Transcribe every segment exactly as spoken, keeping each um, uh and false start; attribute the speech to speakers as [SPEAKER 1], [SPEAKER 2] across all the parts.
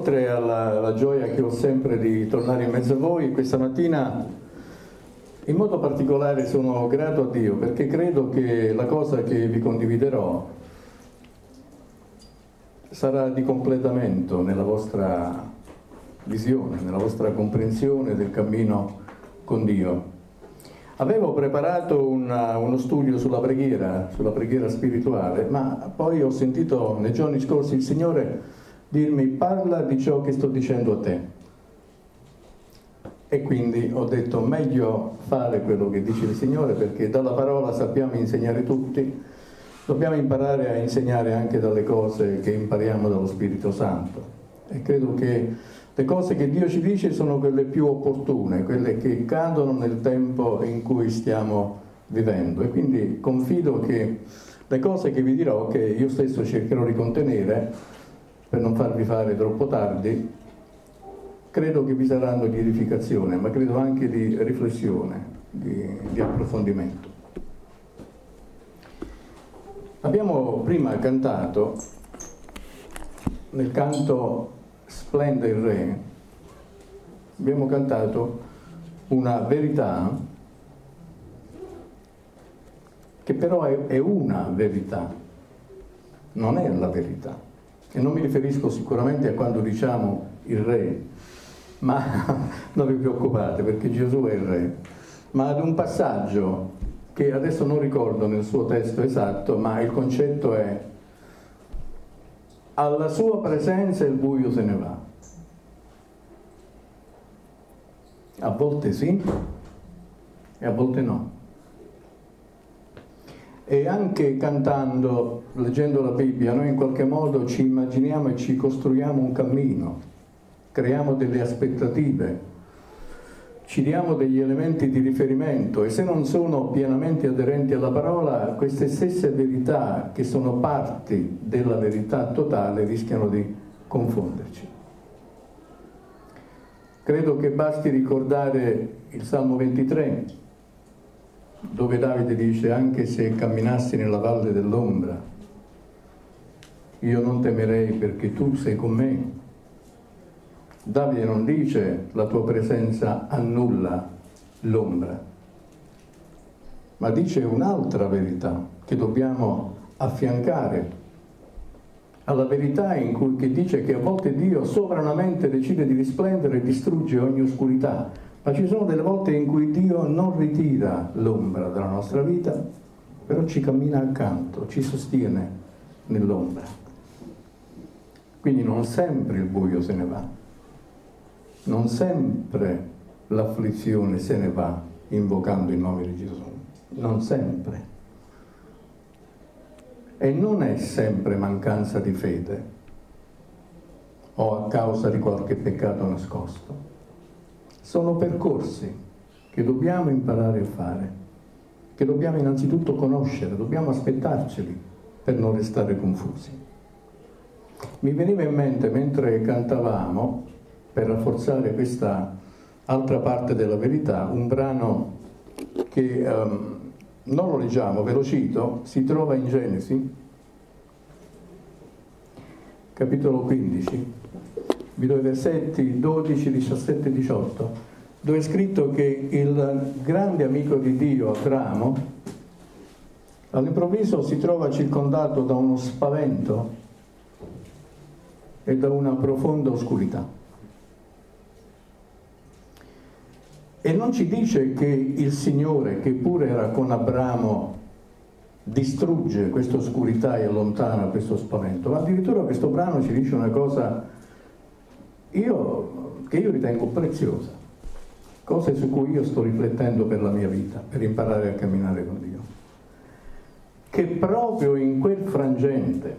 [SPEAKER 1] oltre alla, alla gioia che ho sempre di tornare in mezzo a voi, questa mattina in modo particolare sono grato a Dio perché credo che la cosa che vi condividerò sarà di completamento nella vostra visione, nella vostra comprensione del cammino con Dio. Avevo preparato una, uno studio sulla preghiera, sulla preghiera spirituale, ma poi ho sentito nei giorni scorsi il Signore dirmi: parla di ciò che sto dicendo a te. E quindi ho detto: meglio fare quello che dice il Signore, perché dalla parola sappiamo insegnare tutti, dobbiamo imparare a insegnare anche dalle cose che impariamo dallo Spirito Santo. E credo che le cose che Dio ci dice sono quelle più opportune, quelle che cadono nel tempo in cui stiamo vivendo. E quindi confido che le cose che vi dirò, che io stesso cercherò di contenere per non farvi fare troppo tardi, credo che vi saranno di edificazione, ma credo anche di riflessione, di, di approfondimento. Abbiamo prima cantato, nel canto Splende il Re, abbiamo cantato una verità che però è, è una verità, non è la verità. E non mi riferisco sicuramente a quando diciamo il Re, ma non vi preoccupate perché Gesù è il Re, ma ad un passaggio che adesso non ricordo nel suo testo esatto, ma il concetto è: alla sua presenza il buio se ne va. A volte sì e a volte no. E anche cantando, leggendo la Bibbia, noi in qualche modo ci immaginiamo e ci costruiamo un cammino, creiamo delle aspettative, ci diamo degli elementi di riferimento, e se non sono pienamente aderenti alla parola, queste stesse verità che sono parti della verità totale rischiano di confonderci. Credo che basti ricordare il Salmo ventitré, dove Davide dice: anche se camminassi nella valle dell'ombra, io non temerei perché tu sei con me. Davide non dice: la tua presenza annulla l'ombra, ma dice un'altra verità che dobbiamo affiancare alla verità in cui, che dice che a volte Dio sovranamente decide di risplendere e distrugge ogni oscurità. Ma ci sono delle volte in cui Dio non ritira l'ombra dalla nostra vita, però ci cammina accanto, ci sostiene nell'ombra. Quindi non sempre il buio se ne va, non sempre l'afflizione se ne va invocando il nome di Gesù, non sempre. E non è sempre mancanza di fede o a causa di qualche peccato nascosto. Sono percorsi che dobbiamo imparare a fare, che dobbiamo innanzitutto conoscere, dobbiamo aspettarceli per non restare confusi. Mi veniva in mente, mentre cantavamo, per rafforzare questa altra parte della verità, un brano che um, non lo leggiamo, ve lo cito, si trova in Genesi, capitolo quindici. Vi do i versetti dodici, diciassette e diciotto, dove è scritto che il grande amico di Dio, Abramo, all'improvviso si trova circondato da uno spavento e da una profonda oscurità. E non ci dice che il Signore, che pure era con Abramo, distrugge questa oscurità e allontana questo spavento, ma addirittura questo brano ci dice una cosa Io, che io ritengo preziosa, cose su cui io sto riflettendo per la mia vita, per imparare a camminare con Dio, che proprio in quel frangente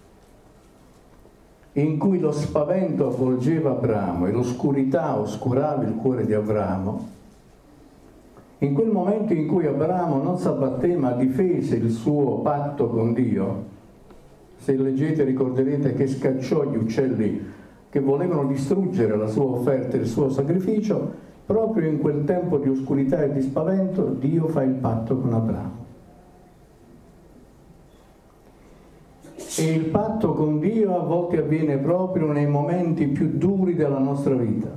[SPEAKER 1] in cui lo spavento avvolgeva Abramo e l'oscurità oscurava il cuore di Abramo, in quel momento in cui Abramo non s'abbatté ma difese il suo patto con Dio, se leggete ricorderete che scacciò gli uccelli che volevano distruggere la sua offerta e il suo sacrificio, proprio in quel tempo di oscurità e di spavento Dio fa il patto con Abramo. E il patto con Dio a volte avviene proprio nei momenti più duri della nostra vita.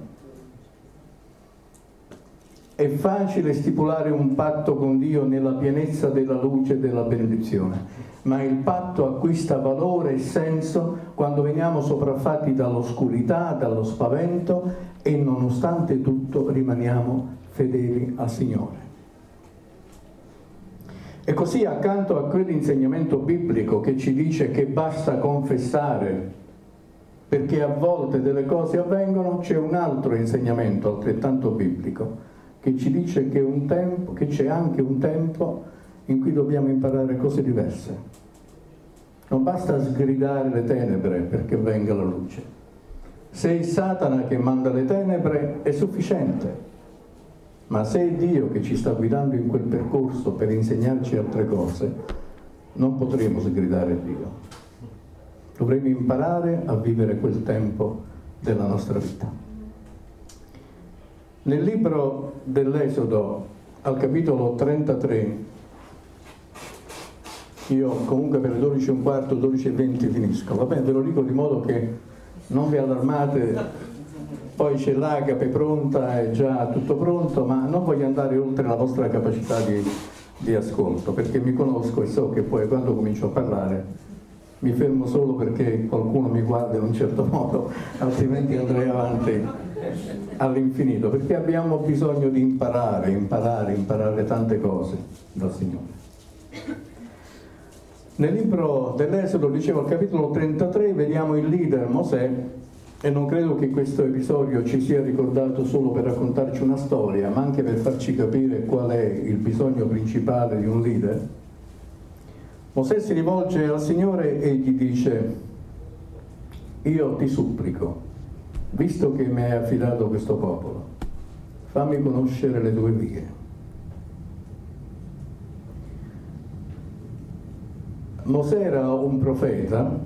[SPEAKER 1] È facile stipulare un patto con Dio nella pienezza della luce e della benedizione, ma il patto acquista valore e senso quando veniamo sopraffatti dall'oscurità, dallo spavento e nonostante tutto rimaniamo fedeli al Signore. E così, accanto a quell'insegnamento biblico che ci dice che basta confessare perché a volte delle cose avvengono, c'è un altro insegnamento altrettanto biblico che ci dice che, un tempo, che c'è anche un tempo in cui dobbiamo imparare cose diverse. Non basta sgridare le tenebre perché venga la luce. Se è Satana che manda le tenebre è sufficiente, ma se è Dio che ci sta guidando in quel percorso per insegnarci altre cose, non potremo sgridare Dio. Dovremo imparare a vivere quel tempo della nostra vita. Nel libro dell'Esodo, al capitolo trentatré, io comunque per le dodici e un quarto, dodici e venti finisco, va bene, ve lo dico di modo che non vi allarmate, poi c'è l'agape pronta, è già tutto pronto, ma non voglio andare oltre la vostra capacità di, di ascolto, perché mi conosco e so che poi quando comincio a parlare mi fermo solo perché qualcuno mi guarda in un certo modo, altrimenti andrei avanti all'infinito, perché abbiamo bisogno di imparare, imparare, imparare tante cose dal Signore. Nel libro dell'Esodo, dicevo, al capitolo trentatré, vediamo il leader Mosè, e non credo che questo episodio ci sia ricordato solo per raccontarci una storia, ma anche per farci capire qual è il bisogno principale di un leader. Mosè si rivolge al Signore e gli dice: io ti supplico, visto che mi hai affidato questo popolo, fammi conoscere le tue vie. Mosè era un profeta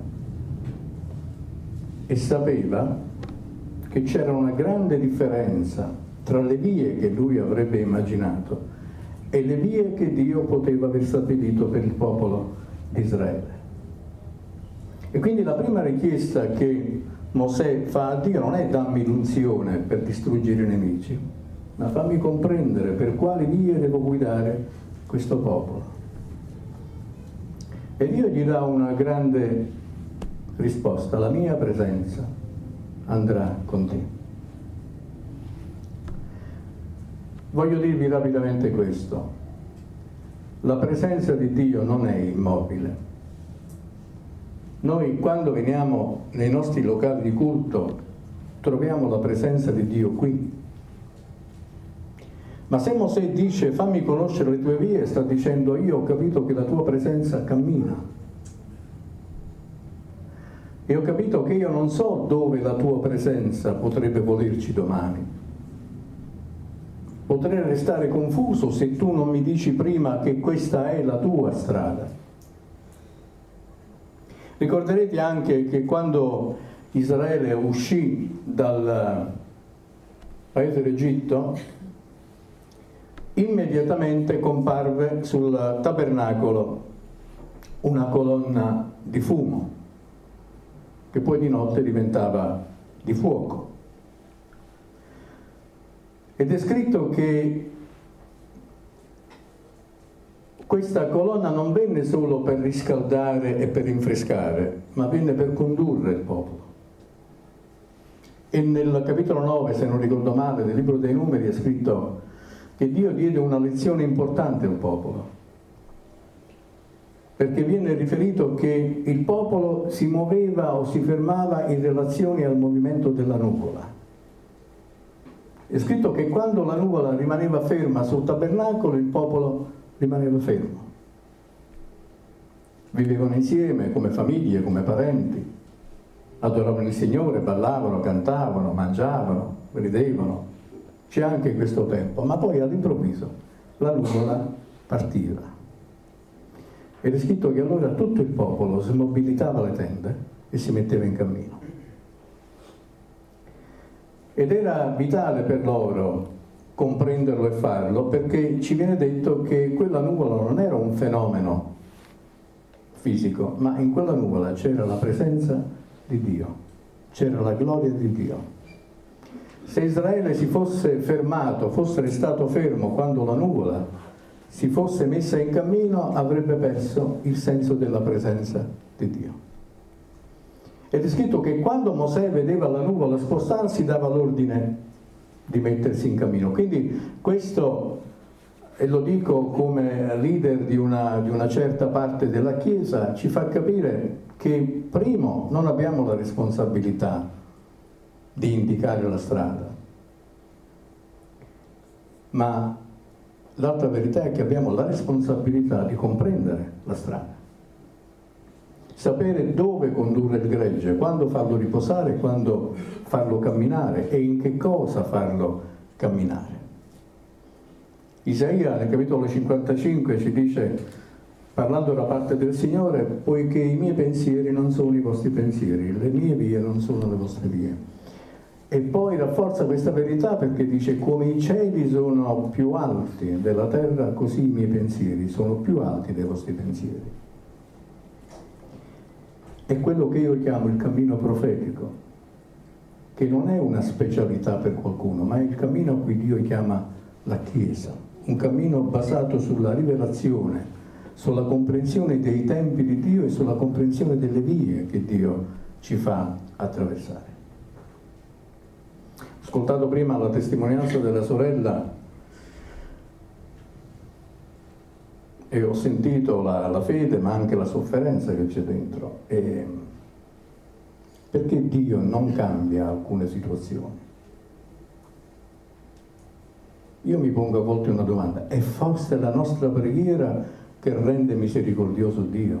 [SPEAKER 1] e sapeva che c'era una grande differenza tra le vie che lui avrebbe immaginato e le vie che Dio poteva aver stabilito per il popolo di Israele. E quindi la prima richiesta che Mosè fa a Dio non è dammi l'unzione per distruggere i nemici, ma fammi comprendere per quali vie devo guidare questo popolo. E Dio gli dà una grande risposta: la mia presenza andrà con te. Voglio dirvi rapidamente questo: la presenza di Dio non è immobile. Noi quando veniamo nei nostri locali di culto troviamo la presenza di Dio qui. Ma se Mosè dice fammi conoscere le tue vie, sta dicendo io ho capito che la tua presenza cammina. E ho capito che io non so dove la tua presenza potrebbe volerci domani. Potrei restare confuso se tu non mi dici prima che questa è la tua strada. Ricorderete anche che quando Israele uscì dal paese d'Egitto, immediatamente comparve sul tabernacolo una colonna di fumo, che poi di notte diventava di fuoco. Ed è scritto che questa colonna non venne solo per riscaldare e per rinfrescare, ma venne per condurre il popolo. E nel capitolo nove, se non ricordo male, del libro dei Numeri è scritto che Dio diede una lezione importante al popolo, perché viene riferito che il popolo si muoveva o si fermava in relazione al movimento della nuvola. È scritto che quando la nuvola rimaneva ferma sul tabernacolo, il popolo rimaneva fermo. Vivevano insieme come famiglie, come parenti, adoravano il Signore, ballavano, cantavano, mangiavano, ridevano. C'è anche questo tempo, ma poi all'improvviso la nuvola partiva. Ed è scritto che allora tutto il popolo smobilitava le tende e si metteva in cammino. Ed era vitale per loro comprenderlo e farlo, perché ci viene detto che quella nuvola non era un fenomeno fisico, ma in quella nuvola c'era la presenza di Dio, c'era la gloria di Dio. Se Israele si fosse fermato, fosse restato fermo quando la nuvola si fosse messa in cammino, avrebbe perso il senso della presenza di Dio. Ed è scritto che quando Mosè vedeva la nuvola spostarsi, dava l'ordine di mettersi in cammino. Quindi questo, e lo dico come leader di una, di una certa parte della Chiesa, ci fa capire che primo non abbiamo la responsabilità di indicare la strada, ma l'altra verità è che abbiamo la responsabilità di comprendere la strada, sapere dove condurre il gregge, quando farlo riposare, quando farlo camminare e in che cosa farlo camminare. Isaia nel capitolo cinquantacinque ci dice, parlando da parte del Signore, poiché i miei pensieri non sono i vostri pensieri, le mie vie non sono le vostre vie. E poi rafforza questa verità perché dice, come i cieli sono più alti della terra, così i miei pensieri sono più alti dei vostri pensieri. È quello che io chiamo il cammino profetico, che non è una specialità per qualcuno, ma è il cammino a cui Dio chiama la Chiesa, un cammino basato sulla rivelazione, sulla comprensione dei tempi di Dio e sulla comprensione delle vie che Dio ci fa attraversare. Ho ascoltato prima la testimonianza della sorella e ho sentito la, la fede, ma anche la sofferenza che c'è dentro. E perché Dio non cambia alcune situazioni? Io mi pongo a volte una domanda: è forse la nostra preghiera che rende misericordioso Dio?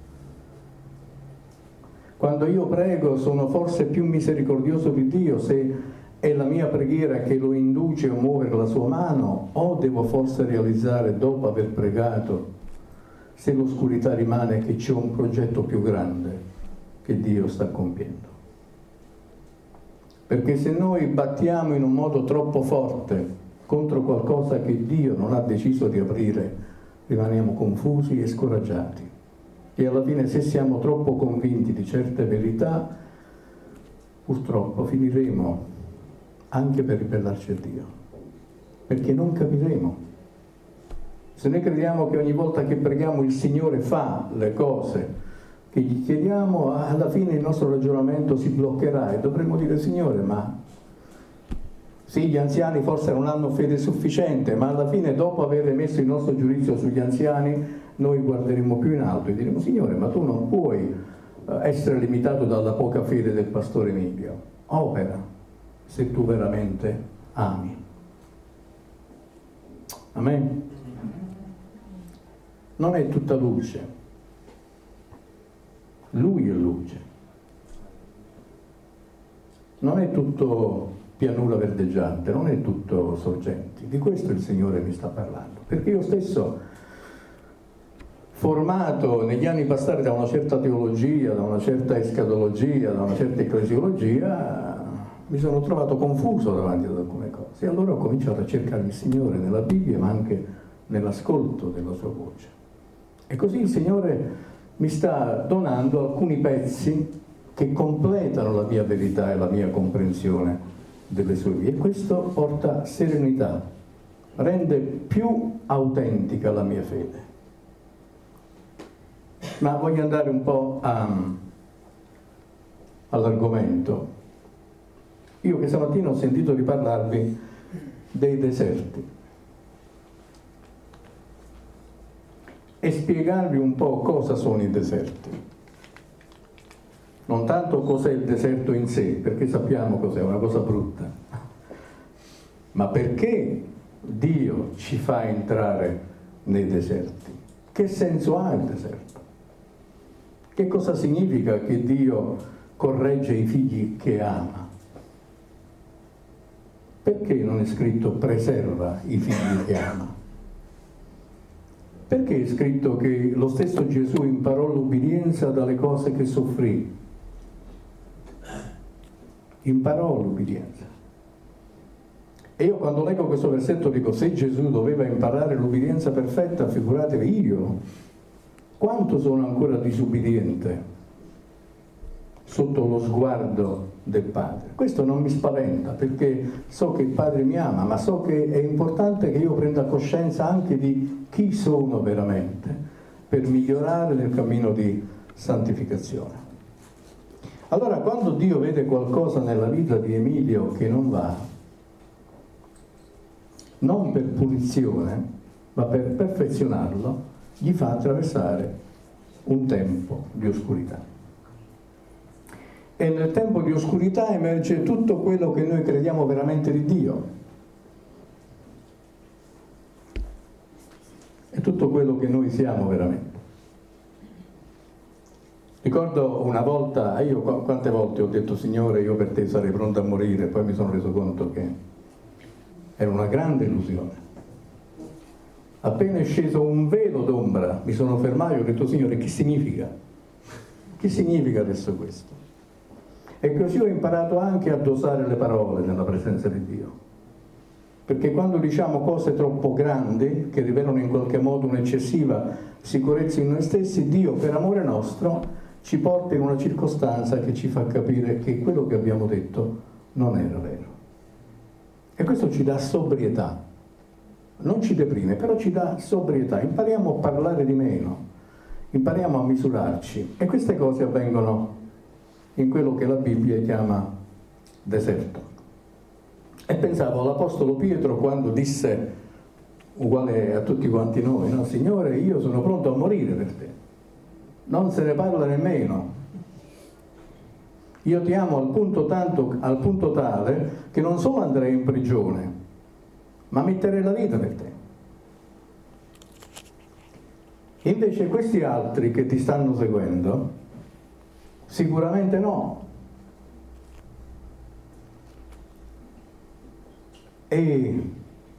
[SPEAKER 1] Quando io prego sono forse più misericordioso di Dio se è la mia preghiera che lo induce a muovere la sua mano, o devo forse realizzare dopo aver pregato, se l'oscurità rimane, che c'è un progetto più grande che Dio sta compiendo? Perché se noi battiamo in un modo troppo forte contro qualcosa che Dio non ha deciso di aprire, rimaniamo confusi e scoraggiati. E alla fine, se siamo troppo convinti di certe verità, purtroppo finiremo anche per ribellarci a Dio, perché non capiremo. Se noi crediamo che ogni volta che preghiamo il Signore fa le cose che gli chiediamo, alla fine il nostro ragionamento si bloccherà e dovremo dire: Signore, ma sì, gli anziani forse non hanno fede sufficiente, ma alla fine, dopo aver emesso il nostro giudizio sugli anziani, noi guarderemo più in alto e diremo: Signore, ma tu non puoi essere limitato dalla poca fede del pastore Emilio, opera se tu veramente ami. Amen? Non è tutta luce, Lui è luce. Non è tutto pianura verdeggiante, non è tutto sorgenti. Di questo il Signore mi sta parlando, perché io stesso, formato negli anni passati da una certa teologia, da una certa escatologia, da una certa ecclesiologia, mi sono trovato confuso davanti ad alcune cose e allora ho cominciato a cercare il Signore nella Bibbia, ma anche nell'ascolto della sua voce. E così il Signore mi sta donando alcuni pezzi che completano la mia verità e la mia comprensione delle sue vie. E questo porta serenità, rende più autentica la mia fede. Ma voglio andare un po' a, all'argomento. Io che stamattina ho sentito di parlarvi dei deserti e spiegarvi un po' cosa sono i deserti. Non tanto cos'è il deserto in sé, perché sappiamo cos'è, una cosa brutta, ma perché Dio ci fa entrare nei deserti. Che senso ha il deserto? Che cosa significa che Dio corregge i figli che ama? Perché non è scritto preserva i figli che ama? Perché è scritto che lo stesso Gesù imparò l'ubbidienza dalle cose che soffrì? Imparò l'ubbidienza. E io quando leggo questo versetto dico: se Gesù doveva imparare l'ubbidienza perfetta, figuratevi io. quanto sono ancora disubbidiente sotto lo sguardo del Padre. Questo non mi spaventa, perché so che il Padre mi ama, ma so che è importante che io prenda coscienza anche di chi sono veramente, per migliorare nel cammino di santificazione. Allora, quando Dio vede qualcosa nella vita di Emilio che non va, non per punizione, ma per perfezionarlo, gli fa attraversare un tempo di oscurità. E nel tempo di oscurità emerge tutto quello che noi crediamo veramente di Dio. E tutto quello che noi siamo veramente. Ricordo una volta, io quante volte ho detto: Signore, io per te sarei pronto a morire, poi mi sono reso conto che era una grande illusione. Appena è sceso un velo d'ombra, mi sono fermato e ho detto: Signore, che significa? Che significa adesso questo? E così ho imparato anche a dosare le parole nella presenza di Dio. Perché quando diciamo cose troppo grandi, che rivelano in qualche modo un'eccessiva sicurezza in noi stessi, Dio, per amore nostro, ci porta in una circostanza che ci fa capire che quello che abbiamo detto non era vero. E questo ci dà sobrietà. Non ci deprime, però ci dà sobrietà. Impariamo a parlare di meno, impariamo a misurarci. E queste cose avvengono in quello che la Bibbia chiama deserto. E pensavo all'Apostolo Pietro quando disse, uguale a tutti quanti noi, no? Signore, io sono pronto a morire per te. Non se ne parla nemmeno. Io ti amo al punto, tanto, al punto tale che non solo andrei in prigione, ma metterei la vita per te. Invece questi altri che ti stanno seguendo, sicuramente no. E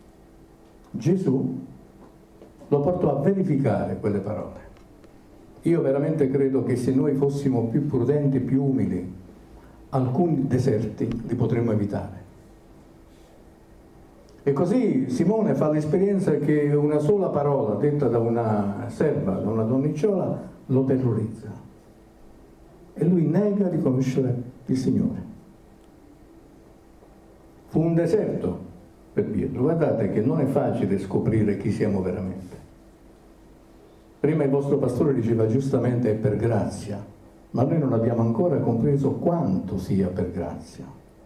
[SPEAKER 1] Gesù lo portò a verificare quelle parole. Io veramente credo che se noi fossimo più prudenti, più umili, alcuni deserti li potremmo evitare. E così Simone fa l'esperienza che una sola parola detta da una serva, da una donnicciola, lo terrorizza. E lui nega di conoscere il Signore. Fu un deserto per Pietro. Guardate che non è facile scoprire chi siamo veramente. Prima il vostro pastore diceva giustamente: è per grazia, ma noi non abbiamo ancora compreso quanto sia per grazia.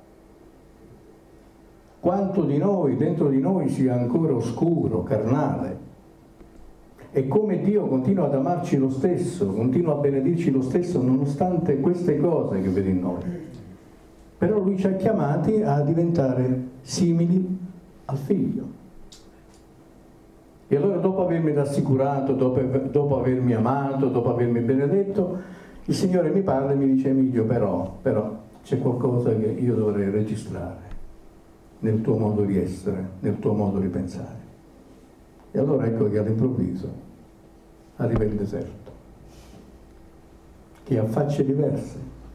[SPEAKER 1] Quanto di noi, dentro di noi, sia ancora oscuro, carnale. E come Dio continua ad amarci lo stesso, continua a benedirci lo stesso, nonostante queste cose che vede in noi. Però Lui ci ha chiamati a diventare simili al Figlio. E allora, dopo avermi rassicurato, dopo, dopo avermi amato, dopo avermi benedetto, il Signore mi parla e mi dice: Emilio, però, però c'è qualcosa che io dovrei registrare nel tuo modo di essere, nel tuo modo di pensare. E allora ecco che all'improvviso arriva il deserto, che ha facce diverse.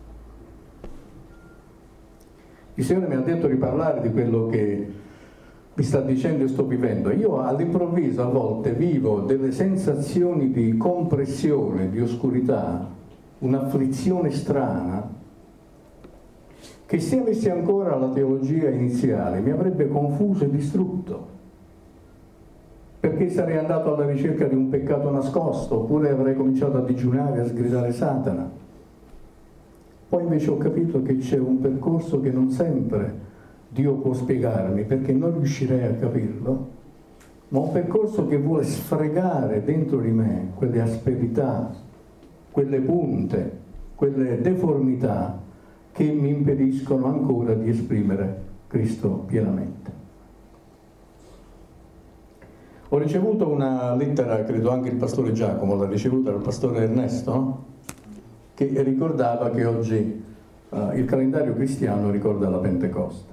[SPEAKER 1] Il Signore mi ha detto di parlare di quello che mi sta dicendo e sto vivendo. Io all'improvviso a volte vivo delle sensazioni di compressione, di oscurità, un'afflizione strana, che se avessi ancora la teologia iniziale mi avrebbe confuso e distrutto, perché sarei andato alla ricerca di un peccato nascosto, oppure avrei cominciato a digiunare, a sgridare Satana. Poi invece ho capito che c'è un percorso che non sempre Dio può spiegarmi, perché non riuscirei a capirlo, ma un percorso che vuole sfregare dentro di me quelle asperità, quelle punte, quelle deformità che mi impediscono ancora di esprimere Cristo pienamente. Ho ricevuto una lettera, credo anche il pastore Giacomo l'ha ricevuta, dal pastore Ernesto, no? Che ricordava che oggi uh, il calendario cristiano ricorda la Pentecoste,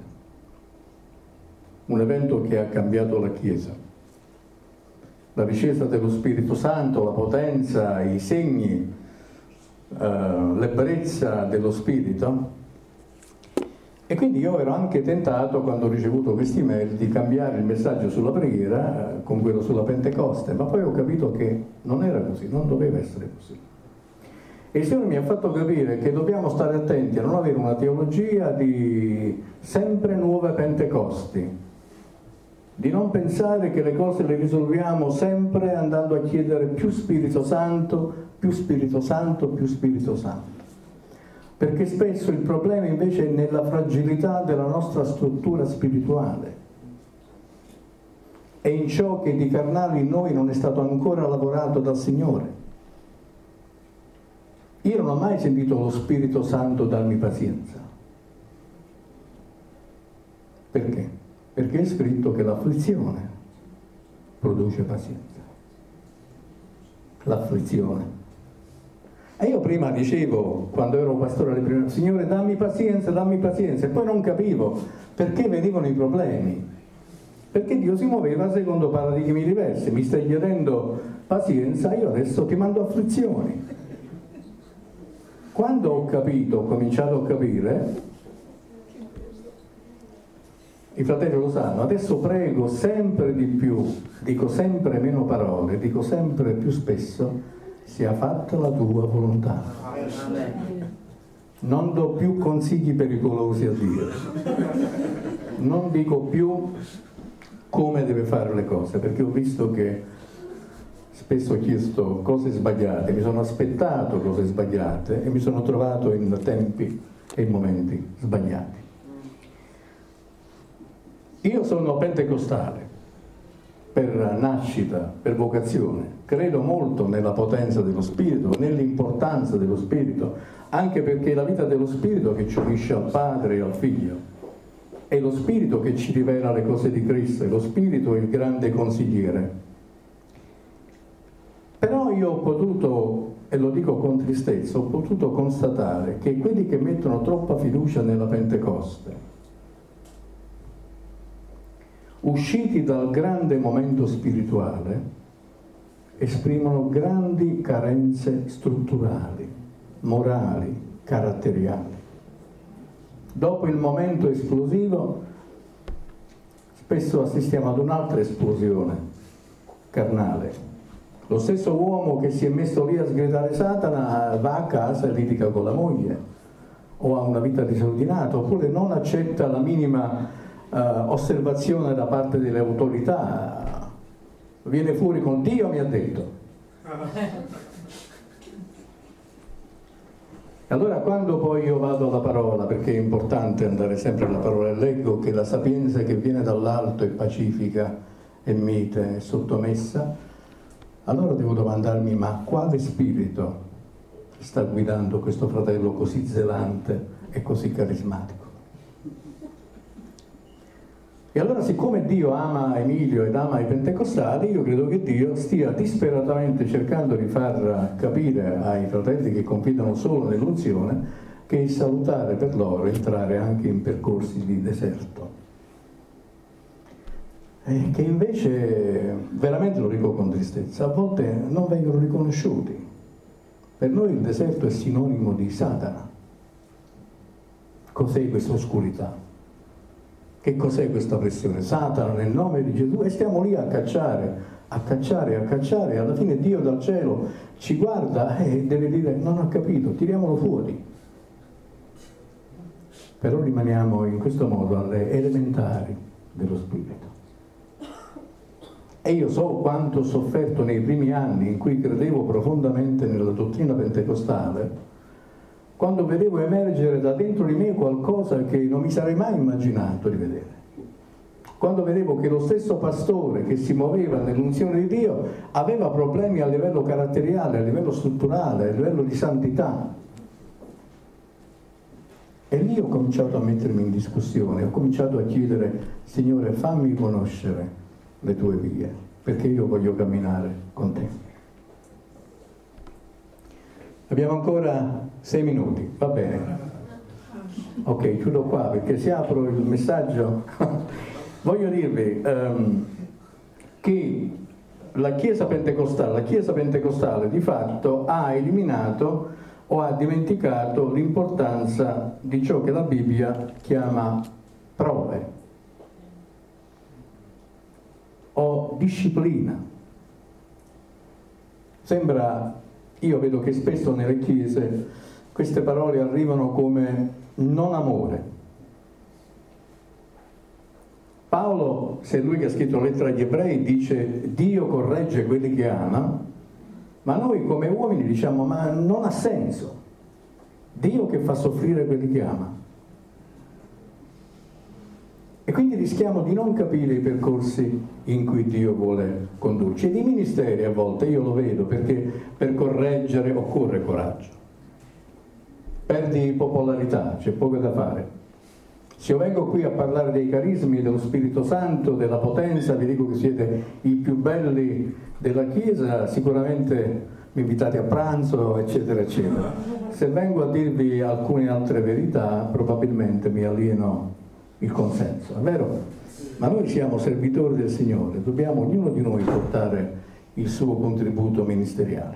[SPEAKER 1] un evento che ha cambiato la Chiesa. La discesa dello Spirito Santo, la potenza, i segni, Uh, l'ebbrezza dello Spirito, E quindi io ero anche tentato, quando ho ricevuto questi email, di cambiare il messaggio sulla preghiera con quello sulla Pentecoste, ma poi ho capito che non era così, non doveva essere così. E il Signore mi ha fatto capire che dobbiamo stare attenti a non avere una teologia di sempre nuove Pentecosti, di non pensare che le cose le risolviamo sempre andando a chiedere più Spirito Santo, più Spirito Santo, più Spirito Santo. Perché spesso il problema invece è nella fragilità della nostra struttura spirituale, e in ciò che di carnale in noi non è stato ancora lavorato dal Signore. Io non ho mai sentito lo Spirito Santo darmi pazienza. Perché? Perché è scritto che l'afflizione produce pazienza. L'afflizione. E io prima dicevo, quando ero pastore, prima, Signore dammi pazienza, dammi pazienza, e poi non capivo perché venivano i problemi. Perché Dio si muoveva secondo paradigmi diversi. Mi stai chiedendo pazienza, io adesso ti mando afflizioni. Quando ho capito, ho cominciato a capire, i fratelli lo sanno, adesso prego sempre di più, dico sempre meno parole, dico sempre più spesso, sia fatta la tua volontà. Non do più consigli pericolosi a Dio, non dico più come deve fare le cose, perché ho visto che spesso ho chiesto cose sbagliate, mi sono aspettato cose sbagliate e mi sono trovato in tempi e in momenti sbagliati. Io sono pentecostale per nascita, per vocazione, credo molto nella potenza dello Spirito, nell'importanza dello Spirito, anche perché è la vita dello Spirito che ci unisce al Padre e al Figlio, è lo Spirito che ci rivela le cose di Cristo, è lo Spirito il grande consigliere. Però io ho potuto, e lo dico con tristezza, ho potuto constatare che quelli che mettono troppa fiducia nella Pentecoste, usciti dal grande momento spirituale, esprimono grandi carenze strutturali, morali, caratteriali. Dopo il momento esplosivo, spesso assistiamo ad un'altra esplosione carnale. Lo stesso uomo che si è messo lì a sgridare Satana va a casa e litiga con la moglie, o ha una vita disordinata, oppure non accetta la minima uh, osservazione da parte delle autorità, viene fuori con Dio mi ha detto. Allora quando poi io vado alla parola, perché è importante andare sempre alla parola, e leggo che la sapienza che viene dall'alto è pacifica, è mite, è sottomessa, allora devo domandarmi, ma quale spirito sta guidando questo fratello così zelante e così carismatico? E allora, siccome Dio ama Emilio ed ama i pentecostali, io credo che Dio stia disperatamente cercando di far capire ai fratelli che confidano solo nell'unzione che è salutare per loro entrare anche in percorsi di deserto. E che invece, veramente lo dico con tristezza, a volte non vengono riconosciuti. Per noi il deserto è sinonimo di Satana. Cos'è questa oscurità? Che cos'è questa pressione? Satana nel nome di Gesù, e stiamo lì a cacciare, a cacciare, a cacciare, e alla fine Dio dal cielo ci guarda e deve dire non ho capito, tiriamolo fuori. Però rimaniamo in questo modo alle elementari dello Spirito. E io so quanto ho sofferto nei primi anni in cui credevo profondamente nella dottrina pentecostale, quando vedevo emergere da dentro di me qualcosa che non mi sarei mai immaginato di vedere. Quando vedevo che lo stesso pastore che si muoveva nell'unzione di Dio aveva problemi a livello caratteriale, a livello strutturale, a livello di santità. E lì ho cominciato a mettermi in discussione, ho cominciato a chiedere, Signore, fammi conoscere le tue vie, perché io voglio camminare con te. Abbiamo ancora sei minuti, va bene? Ok, chiudo qua perché se apro il messaggio voglio dirvi um, che la Chiesa pentecostale, la Chiesa pentecostale di fatto ha eliminato o ha dimenticato l'importanza di ciò che la Bibbia chiama prove o disciplina. Sembra, io vedo che spesso nelle chiese queste parole arrivano come non amore. Paolo, se è lui che ha scritto la lettera agli ebrei, dice Dio corregge quelli che ama, ma noi come uomini diciamo ma non ha senso, Dio che fa soffrire quelli che ama. E quindi rischiamo di non capire i percorsi in cui Dio vuole condurci. E di ministeri a volte io lo vedo, perché per correggere occorre coraggio, perdi popolarità, c'è poco da fare. Se io vengo qui a parlare dei carismi, dello Spirito Santo, della potenza, vi dico che siete i più belli della Chiesa, sicuramente mi invitate a pranzo, eccetera, eccetera. Se vengo a dirvi alcune altre verità, probabilmente mi alieno il consenso, è vero? Ma noi siamo servitori del Signore, dobbiamo ognuno di noi portare il suo contributo ministeriale.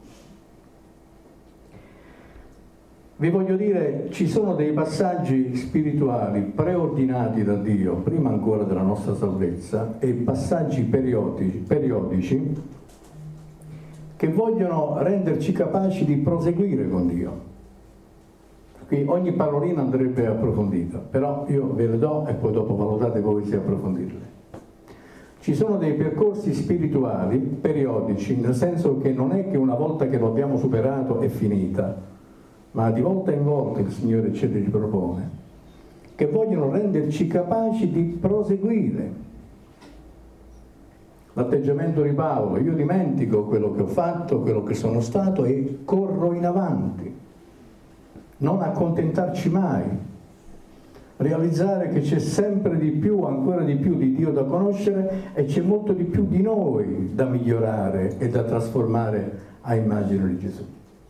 [SPEAKER 1] Vi voglio dire, ci sono dei passaggi spirituali preordinati da Dio, prima ancora della nostra salvezza, e passaggi periodici, periodici che vogliono renderci capaci di proseguire con Dio. Qui ogni parolina andrebbe approfondita, però io ve le do e poi dopo valutate voi se approfondirle. Ci sono dei percorsi spirituali periodici, nel senso che non è che una volta che lo abbiamo superato è finita, ma di volta in volta il Signore ce li propone, che vogliono renderci capaci di proseguire. L'atteggiamento di Paolo, io dimentico quello che ho fatto, quello che sono stato e corro in avanti. Non accontentarci mai, realizzare che c'è sempre di più, ancora di più di Dio da conoscere e c'è molto di più di noi da migliorare e da trasformare a immagine di Gesù.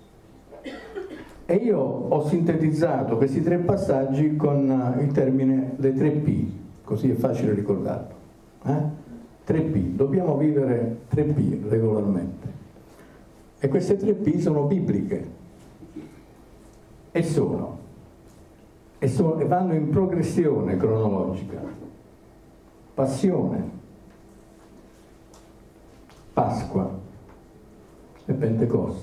[SPEAKER 1] E io ho sintetizzato questi tre passaggi con il termine le tre P, così è facile ricordarlo. Eh? tre P, dobbiamo vivere tre P regolarmente. E queste tre P sono bibliche. E sono, e sono, e vanno in progressione cronologica: passione, Pasqua e Pentecoste.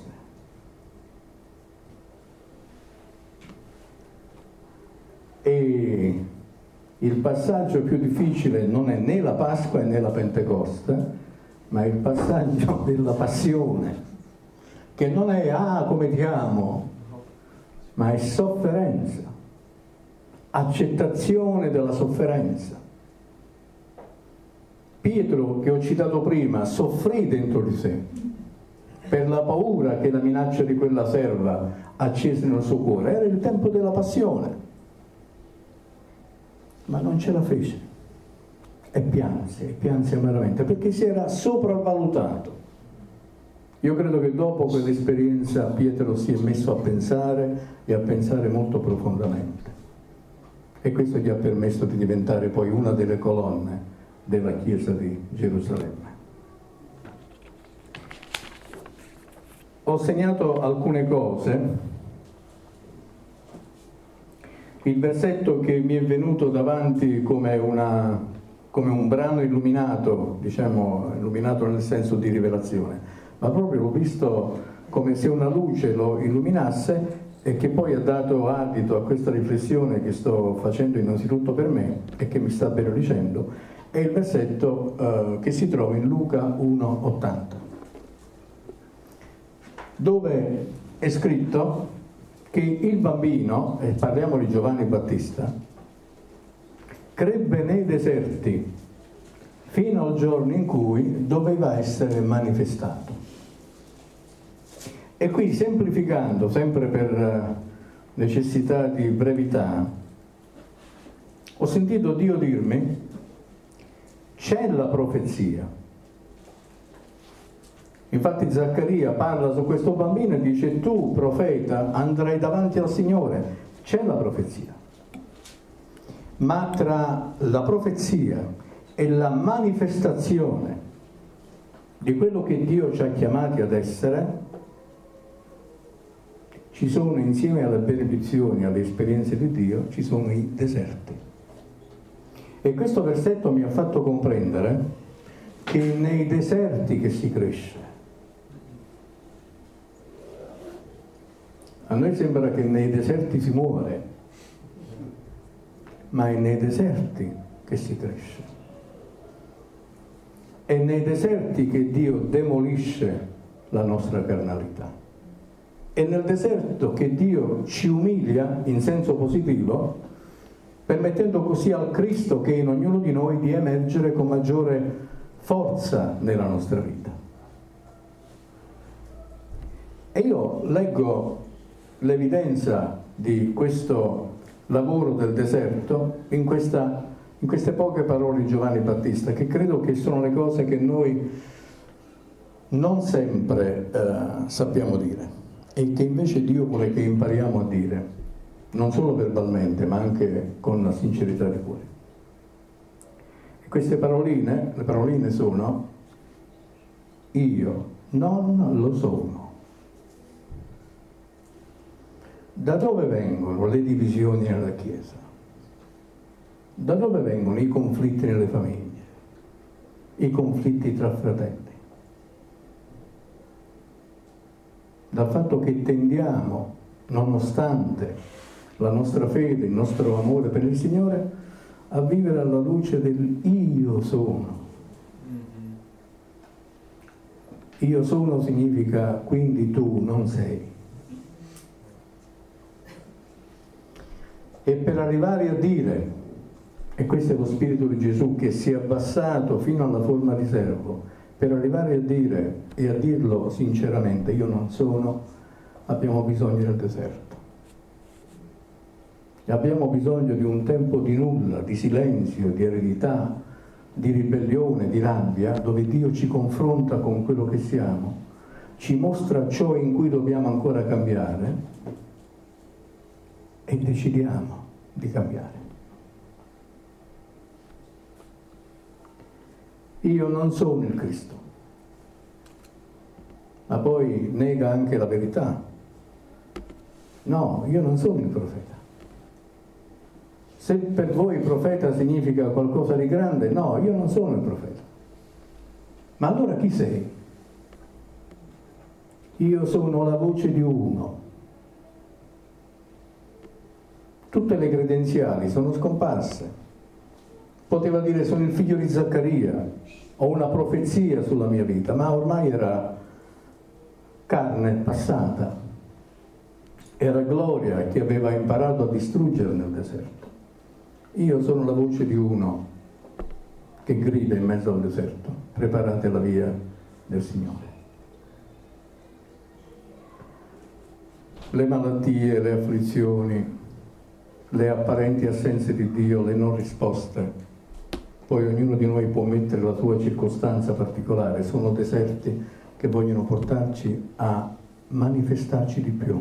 [SPEAKER 1] E il passaggio più difficile non è né la Pasqua né la Pentecoste, ma il passaggio della passione, che non è ah come ti amo, ma è sofferenza, accettazione della sofferenza. Pietro, che ho citato prima, soffrì dentro di sé per la paura che la minaccia di quella serva accese nel suo cuore. Era il tempo della passione, ma non ce la fece e pianse, e pianse amaramente perché si era sopravvalutato. Io credo che dopo quell'esperienza Pietro si è messo a pensare e a pensare molto profondamente, e questo gli ha permesso di diventare poi una delle colonne della Chiesa di Gerusalemme. Ho segnato alcune cose. Il versetto che mi è venuto davanti come, una, come un brano illuminato, diciamo illuminato nel senso di rivelazione, ma proprio l'ho visto come se una luce lo illuminasse e che poi ha dato adito a questa riflessione che sto facendo innanzitutto per me e che mi sta benedicendo. È il versetto uh, che si trova in Luca uno ottanta, dove è scritto che il bambino, e parliamo di Giovanni Battista, crebbe nei deserti fino al giorno in cui doveva essere manifestato. E qui, semplificando, sempre per necessità di brevità, ho sentito Dio dirmi: c'è la profezia. Infatti Zaccaria parla su questo bambino e dice: tu, profeta, andrai davanti al Signore. C'è la profezia. Ma tra la profezia e la manifestazione di quello che Dio ci ha chiamati ad essere, ci sono, insieme alle benedizioni, alle esperienze di Dio, ci sono i deserti. E questo versetto mi ha fatto comprendere che è nei deserti che si cresce. A noi sembra che nei deserti si muore, ma è nei deserti che si cresce. È nei deserti che Dio demolisce la nostra carnalità. È nel deserto che Dio ci umilia in senso positivo, permettendo così al Cristo che è in ognuno di noi di emergere con maggiore forza nella nostra vita. E io leggo l'evidenza di questo lavoro del deserto in, questa, in queste poche parole di Giovanni Battista, che credo che sono le cose che noi non sempre eh, sappiamo dire e che invece Dio vuole che impariamo a dire, non solo verbalmente ma anche con sincerità di cuore. E queste paroline, le paroline sono: io non lo sono. Da dove vengono le divisioni nella Chiesa? Da dove vengono i conflitti nelle famiglie? I conflitti tra fratelli? Dal fatto che tendiamo, nonostante la nostra fede, il nostro amore per il Signore, a vivere alla luce del io sono. Io sono significa quindi tu non sei. E per arrivare a dire, e questo è lo Spirito di Gesù che si è abbassato fino alla forma di servo, per arrivare a dire e a dirlo sinceramente, io non sono, abbiamo bisogno del deserto. E abbiamo bisogno di un tempo di nulla, di silenzio, di eredità, di ribellione, di rabbia, dove Dio ci confronta con quello che siamo, ci mostra ciò in cui dobbiamo ancora cambiare e decidiamo di cambiare. Io non sono il Cristo, ma poi nega anche la verità. No, io non sono il profeta. Se per voi profeta significa qualcosa di grande, no, io non sono il profeta. Ma allora chi sei? Io sono la voce di uno. Tutte le credenziali sono scomparse. Poteva dire sono il figlio di Zaccaria, ho una profezia sulla mia vita, ma ormai era carne passata, era gloria che aveva imparato a distruggere nel deserto. Io sono la voce di uno che grida in mezzo al deserto: preparate la via del Signore. Le malattie, le afflizioni, le apparenti assenze di Dio, le non risposte, poi ognuno di noi può mettere la sua circostanza particolare, sono deserti che vogliono portarci a manifestarci di più.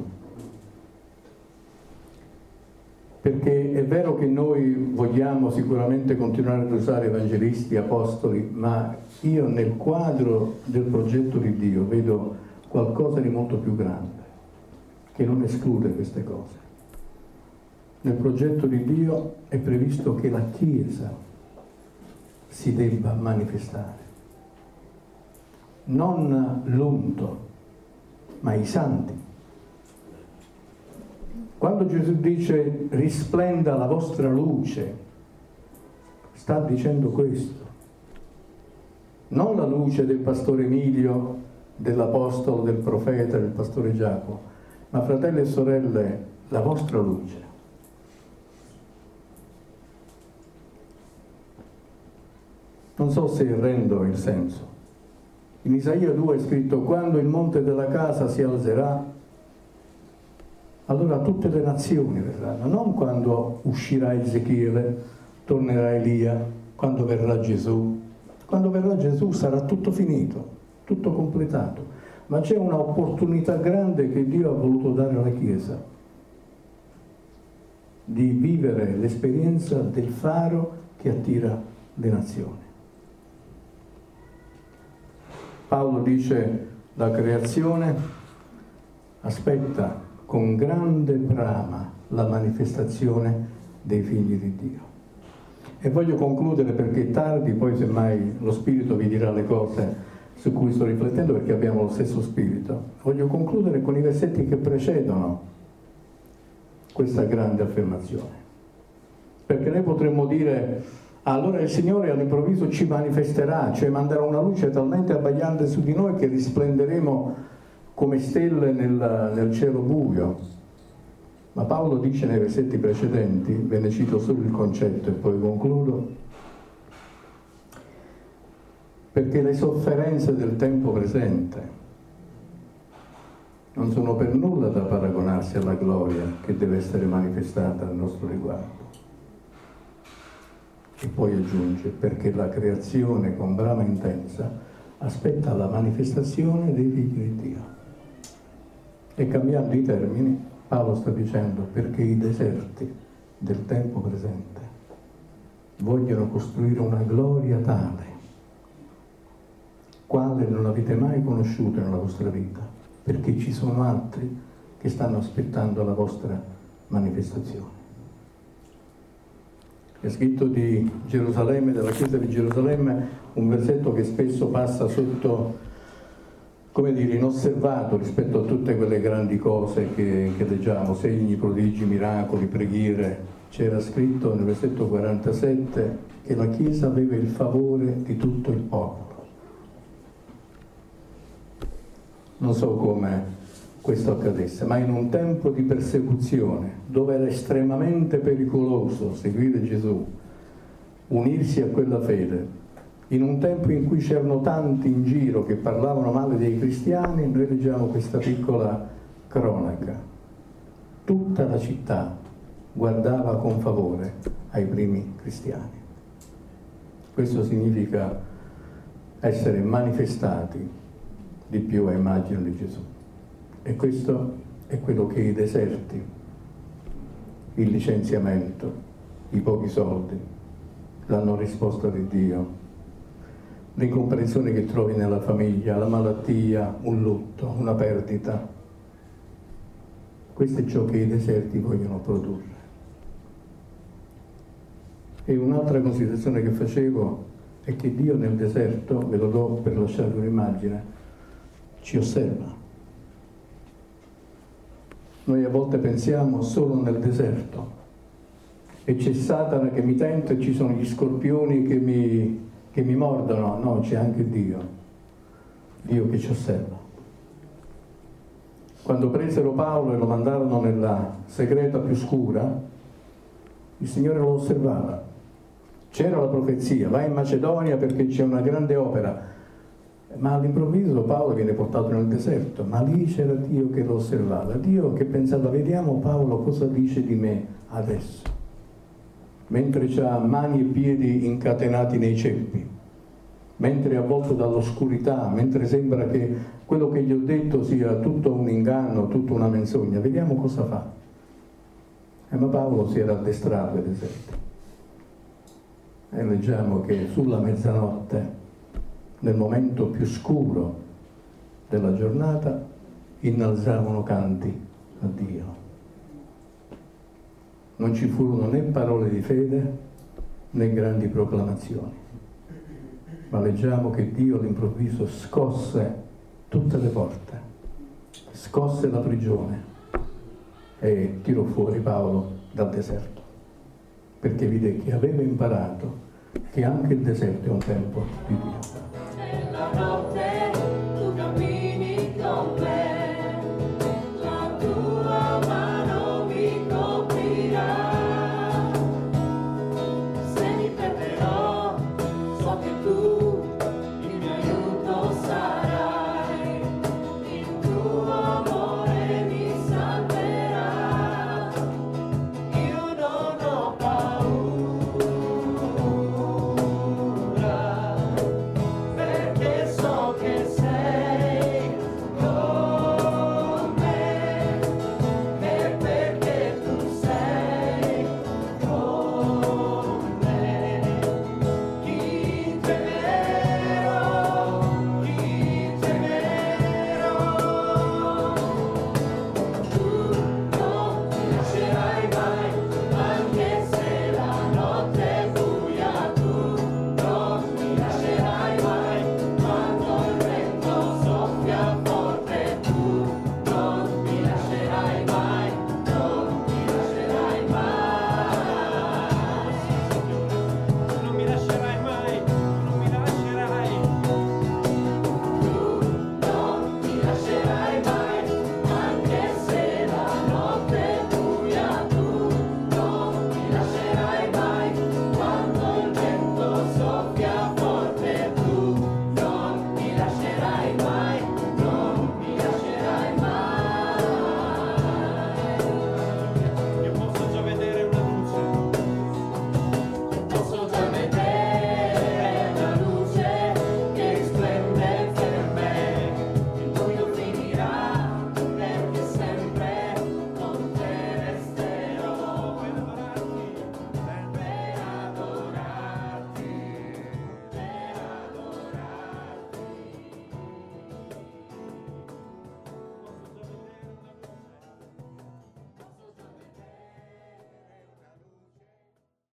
[SPEAKER 1] Perché è vero che noi vogliamo sicuramente continuare ad usare evangelisti, apostoli, ma io nel quadro del progetto di Dio vedo qualcosa di molto più grande, che non esclude queste cose. Nel progetto di Dio è previsto che la Chiesa si debba manifestare. Non l'unto, ma i santi. Quando Gesù dice risplenda la vostra luce, sta dicendo questo. Non la luce del pastore Emilio, dell'apostolo, del profeta, del pastore Giacomo, ma fratelli e sorelle, la vostra luce. Non so se rendo il senso. In Isaia due è scritto: quando il monte della casa si alzerà, allora tutte le nazioni verranno, non quando uscirà Ezechiele, tornerà Elia, quando verrà Gesù. Quando verrà Gesù sarà tutto finito, tutto completato, ma c'è un'opportunità grande che Dio ha voluto dare alla Chiesa, di vivere l'esperienza del faro che attira le nazioni. Paolo dice: la creazione aspetta con grande brama la manifestazione dei figli di Dio. E voglio concludere, perché è tardi, poi semmai lo Spirito vi dirà le cose su cui sto riflettendo, perché abbiamo lo stesso Spirito. Voglio concludere con i versetti che precedono questa grande affermazione. Perché noi potremmo dire: allora il Signore all'improvviso ci manifesterà, cioè manderà una luce talmente abbagliante su di noi che risplenderemo come stelle nel, nel cielo buio. Ma Paolo dice nei versetti precedenti, ve ne cito solo il concetto e poi concludo, perché le sofferenze del tempo presente non sono per nulla da paragonarsi alla gloria che deve essere manifestata al nostro riguardo. E poi aggiunge: perché la creazione con brama intensa aspetta la manifestazione dei figli di Dio. E cambiando i termini, Paolo sta dicendo: perché i deserti del tempo presente vogliono costruire una gloria tale quale non avete mai conosciuto nella vostra vita, perché ci sono altri che stanno aspettando la vostra manifestazione. È scritto di Gerusalemme, della chiesa di Gerusalemme, un versetto che spesso passa sotto, come dire, inosservato rispetto a tutte quelle grandi cose che, che leggiamo, segni, prodigi, miracoli, preghiere. C'era scritto nel versetto quarantasette che la chiesa aveva il favore di tutto il popolo. Non so come questo accadesse, ma in un tempo di persecuzione, dove era estremamente pericoloso seguire Gesù, unirsi a quella fede, in un tempo in cui c'erano tanti in giro che parlavano male dei cristiani, noi leggiamo questa piccola cronaca. Tutta la città guardava con favore ai primi cristiani. Questo significa essere manifestati di più a immagine di Gesù. E questo è quello che i deserti, il licenziamento, i pochi soldi, la non risposta di Dio, l'incomprensione che trovi nella famiglia, la malattia, un lutto, una perdita. Questo è ciò che i deserti vogliono produrre. E un'altra considerazione che facevo è che Dio nel deserto, ve lo do per lasciarvi un'immagine, ci osserva. Noi a volte pensiamo solo nel deserto e c'è Satana che mi tenta e ci sono gli scorpioni che mi, che mi mordono. No, c'è anche Dio, Dio che ci osserva. Quando presero Paolo e lo mandarono nella segreta più scura, il Signore lo osservava. C'era la profezia: vai in Macedonia perché c'è una grande opera. Ma all'improvviso Paolo viene portato nel deserto, ma lì c'era Dio che lo osservava, Dio che pensava: vediamo Paolo cosa dice di me adesso, mentre ha mani e piedi incatenati nei ceppi, mentre è avvolto dall'oscurità, mentre sembra che quello che gli ho detto sia tutto un inganno, tutta una menzogna. Vediamo cosa fa. Eh, ma Paolo si era addestrato ai deserti. E leggiamo che sulla mezzanotte, nel momento più scuro della giornata, innalzavano canti a Dio. Non ci furono né parole di fede né grandi proclamazioni, ma leggiamo che Dio all'improvviso scosse tutte le porte, scosse la prigione e tirò fuori Paolo dal deserto, perché vide che aveva imparato che anche il deserto è un tempo di Dio.